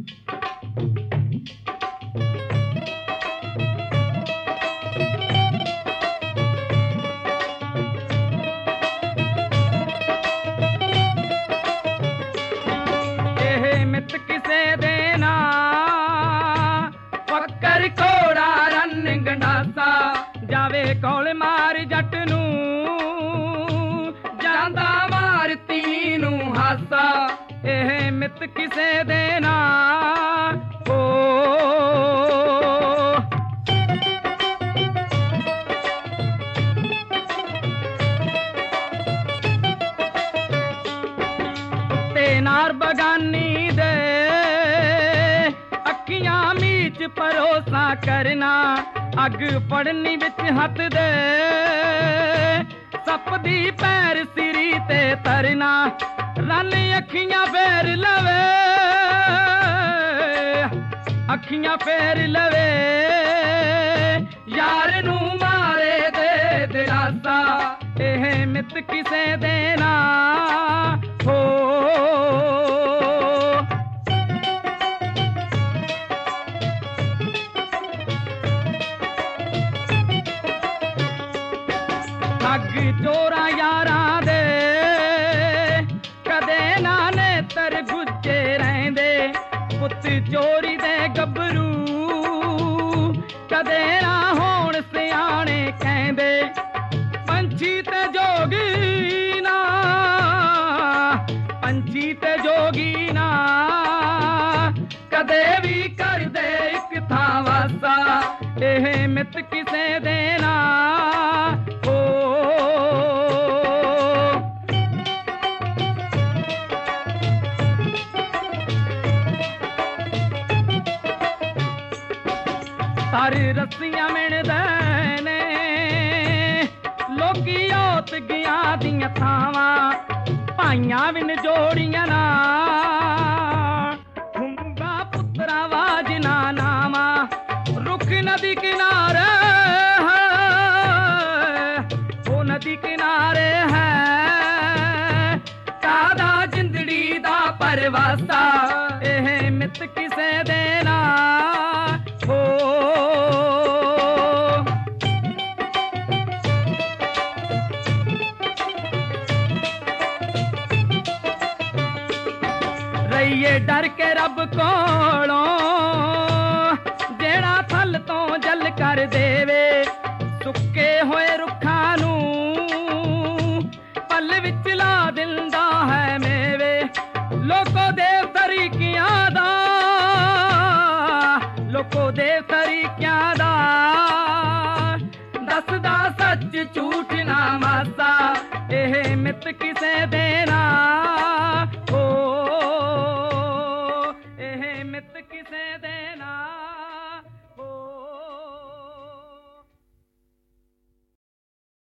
ਇਹ ਮਿੱਤ ਕਿਸੇ ਦੇ ਨਾ ਫੱਕਰ ਘੋੜਾ ਰੰਨ ਗੰਡਾਸਾ ਜਾਵੇ ਕੋਲ ਮਾਰ ਜੱਟ ਨੂੰ ਜਾਂਦਾ ਮਾਰ ਤੀ ਨੂੰ ਹਾਸਾ ਇਹ ਮਿੱਤ ਕਿਸੇ ਦੇ ਨਾ ਤੇ ਨਾਰ ਬਗਾਨੀ ਦੇ ਅੱਖੀਆਂ ਮੀਚ ਭਰੋਸਾ ਕਰਨਾ ਅੱਗ ਪੜਨੀ ਵਿੱਚ ਹੱਥ ਦੇ ਸੱਪ ਦੀ ਪੈਰ ਸਿਰੀ ਤੇ ਤਰਨਾ ਰੰਨ ਅੱਖੀਆਂ ਫੇਰ ਲਵੇ ਅੱਖੀਆਂ ਫੇਰ ਲਵੇ ਯਾਰ ਨੂੰ ਮਾਰੇ ਦੇ ਦਿਲਾਸਾ ਇਹ ਮਿੱਤ ਕਿਸੇ ਦੇ ਨਾ ਹੋ ਠੱਗ ਚੋਰਾਂ ਯਾਰਾਂ ਦੇ ਕਦੇ ਨਾ ਨੇਤਰ ਗੁੱਜੇ ਰਹਿੰਦੇ ਪੁੱਤ ਚੋਰੀ ਦੇ ਗੱਭਰੂ ਕਦੇ ਨਾ ਹੋਣ ਸਿਆਣੇ ਕਹਿੰਦੇ ਪੰਛੀ ਤੇ ਜੋਗੀ ਨਾ ਪੰਛੀ ਤੇ ਜੋਗੀ ਨਾ ਕਦੇ ਵੀ ਕਰਦੇ ਇੱਕ ਥਾਂ ਵਾਸਾ ਇਹ ਮਿੱਤ ਕਿਸੇ ਦੇ ਨਾ ਸਾਰੇ ਰੱਸੀਆਂ ਮਿਣਦੇ ਨੇ ਲੋਕੀ ਔਤ ਗਿਆ ਦੀਆਂ ਥਾਵਾਂ ਭਾਈਆਂ ਵਿਨ ਜੋੜੀਆਂ ਨਾ ਹੁੰਗਾ ਪੁੱਤਰਾ ਵਾਜ ਨਾ ਨਾਵਾ ਰੁੱਖ ਨਦੀ ਕਿਨਾਰੇ ਉਹ ਨਦੀ ਕਿਨਾਰੇ ਹੈ ਕਾਦਾ ਜਿੰਦੜੀ ਦਾ ਪਰਵਾਸਾ ਇਹ ਮਿੱਤ ਕਿਸੇ ਦੇ ਨਾ ਰਹੀਏ ਡਰ ਕੇ ਰੱਬ ਕੋਲੋਂ ਜਿਹੜਾ ਥਲ ਤੋਂ ਜਲ ਕਰ ਦੇਵੇ ਸੁੱਕੇ ਹੋਏ ਰੁੱਖਾਂ ਨੂੰ ਪਲ ਵਿੱਚ ਲਾ ਦਿੰਦਾ ਹੈ ਮੇਵੇ ਲੋਕੋ ਦੇਵ ਤਰੀਕਿਆਂ ਦਾ ਲੋਕੋ ਦੇਵ ਤਰੀਕਿਆਂ ਦਾ ਦੱਸਦਾ ਸੱਚ ਝੂਠ ਨਾ ਮਾਸਾ ਇਹ ਮਿੱਤ ਕਿਸੇ ਦੇ